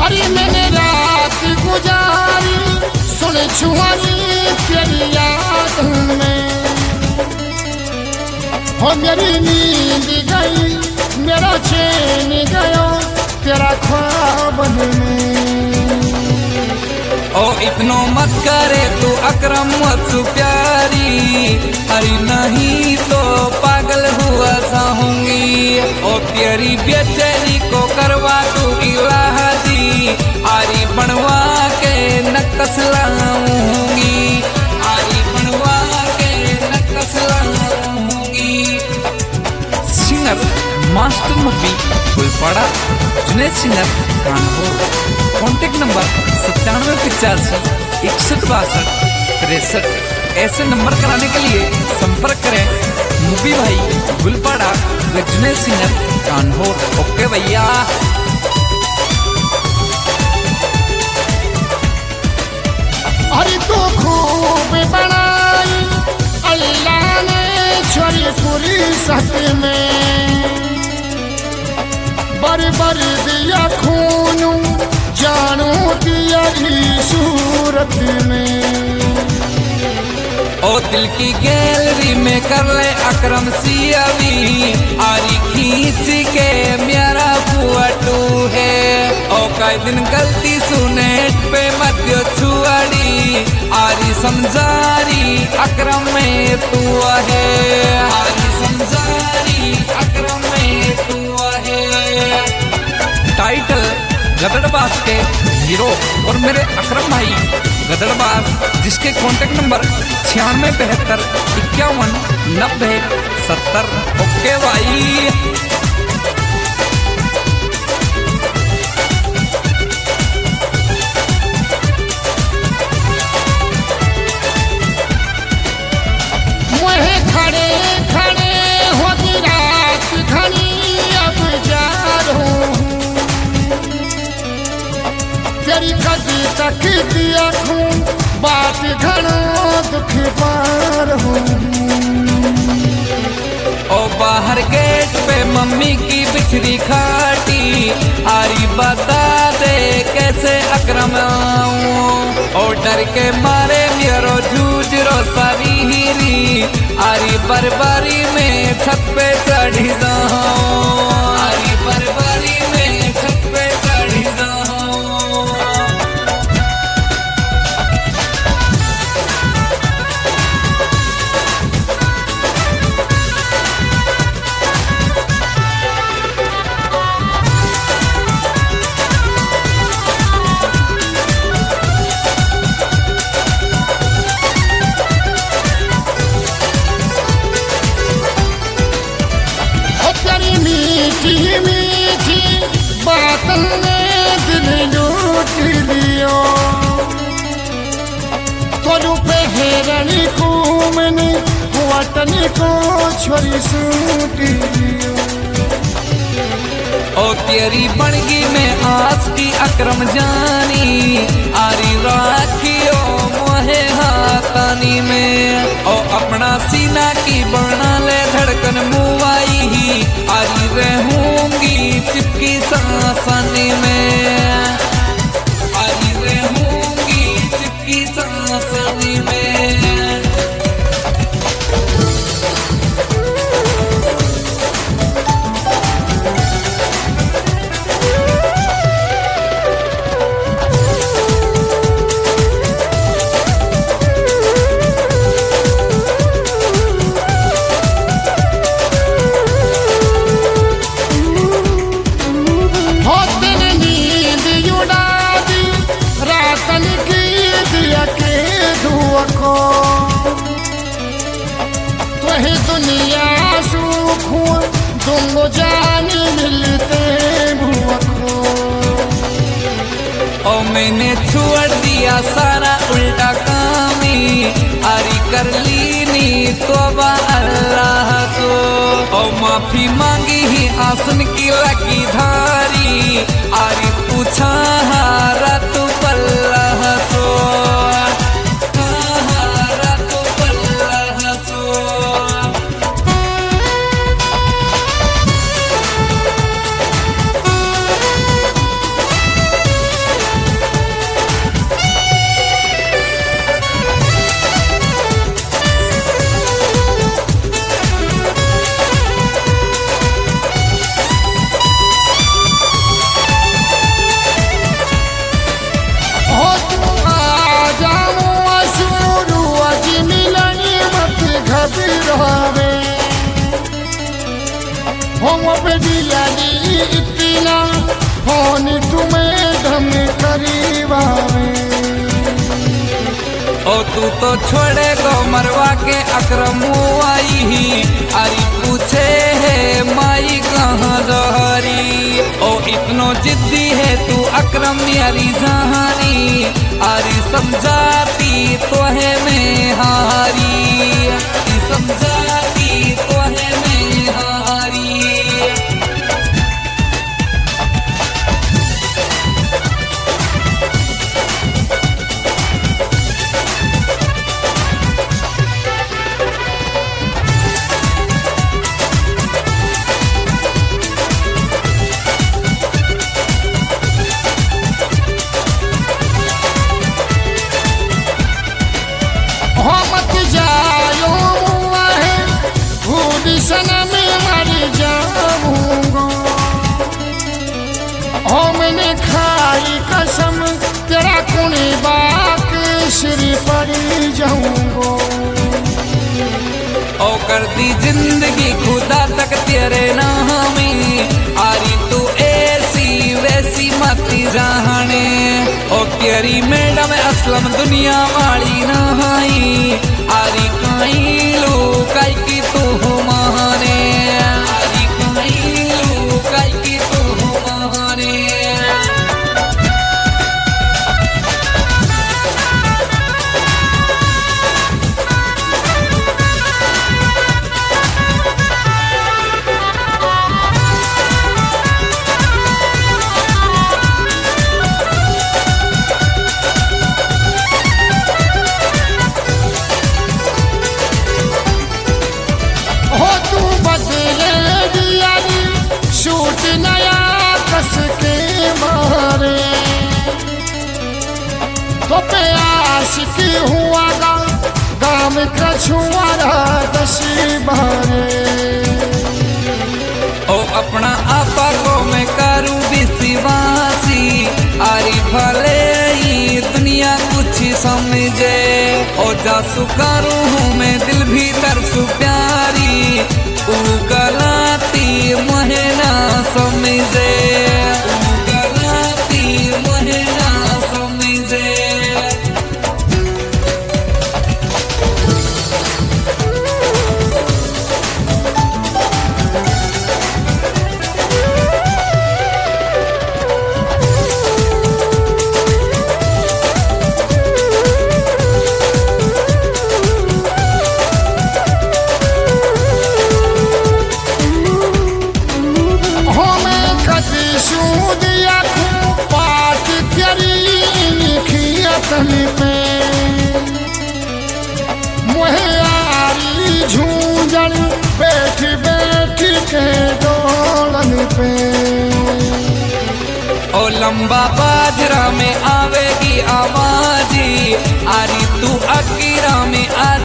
हरी मैंने रात गुजारी सुन छुआनी तेरी याद में, हो मेरी नींद गई मेरा चैन गया तेरा ख्वाब में। ओ इतनो मत करे तू अकरम मुझसे प्यारी, अरे नहीं तो पागल हुआ साहूंगी। ओ तेरी बेचैनी को करवा तू इलाह दी, आरी बनवा के नक्कस लाऊंगी, आरी बनवा के नक्कस लाऊंगी। Singer master movie Gulpara Juned singer Kanpur. Contact number 9785616263। ऐसे नंबर कराने के लिए संपर्क करें मूवी भाई गुलपाड़ा जुनेद सिंगर कानपुर। ओके भैया। अरे तो खूब बनाई अल्लाह ने छोरी पूरी सत में, बर बर दिया खून जानू दिया सूरत में। ओ दिल की गैलरी में कर ले अकरम सियावी, आरी खींच के मेरा फोटो है। ओ कई दिन गलती सुने पे मध्य छुआड़ी, आरी समझारी अकरम में तू है, आरी समझारी अकरम में तू है। टाइटल गदड़बाज के हीरो और मेरे अकरम भाई गदड़बाज, जिसके कॉन्टेक्ट नंबर 9672519070। ओके भाई। वही खड़े खड़े होती रात घनी अब जा तेरी कदी तक दिया खून बात घना दुख पार हूँ। ओ बाहर गेट पे मम्मी की बिछड़ी खाटी, आरी बता दे कैसे अकरम आऊं। ओ डर के मारे मेरो जूझ रो सारी हीरी, आरी बरबारी में छत पे चढ़ी जाऊं, आरी बरबारी में छत पे चढ़ी जाऊं। मीठी मीठी बातन ने दिल लूट लियो, तोरू पे हेरनी को मैंने वतनी को छोरी सूट लियो। ओ तेरी बनगी में आस की अकरम जानी, आरी राखियो मोहे हाथानी में। ओ अपना सीना की बना ले धड़कन मुवाई ही, आरी रहूंगी चिपकी सांसानी में, आरी रहूंगी चिपकी सांसानी में। दुनिया सुख दूंगो जान मिलते भूखो। ओ मैंने छोड़ दिया सारा उल्टा कामी, आरी कर ली नी तौबा अल्लाह सो। ओ माफी मांगी ही आसन की लगी धारी, आरी पूछा हारा तू पल्ला सो, हारा तू पल्ला सो। तो छोड़े गो मरवा के अकरम आई आरी पूछे है माई कहाँ जहरी ओ इतनो जिद्दी है तू अकरम यारी जहानी आरी समझाती तो है मैं हारी समझाती तो है मैं हारी। मत जायो है भूल सनम मर जाऊंगा हो मैंने खाई कसम तेरा कुनी बाक सिर पर जाऊंगा ओ कर दी जिंदगी खुदा तक तेरे नामी आरी तू ऐसी वैसी मत जाने ओ तेरी मैडम असलम दुनिया वाली नहाई आरी काई लो काई की तू माने आरी काई लो काई की तू माने। सूट नया कस के मारे तो प्यास की हुआ गाम का छुआरा दसी बारे ओ अपना आपा को मैं करूं विश्वासी आरी भले ही दुनिया कुछ समझे ओ जासु करूं हूँ मैं दिल भीतर सु प्यारी तू गलाती महीना समझे तू गलाती महीना समझे। झूंझन बैठ बैठ के डोलन पे ओ लंबा बाजरा में आवेगी आवाजी आरी तू अकीरा में आ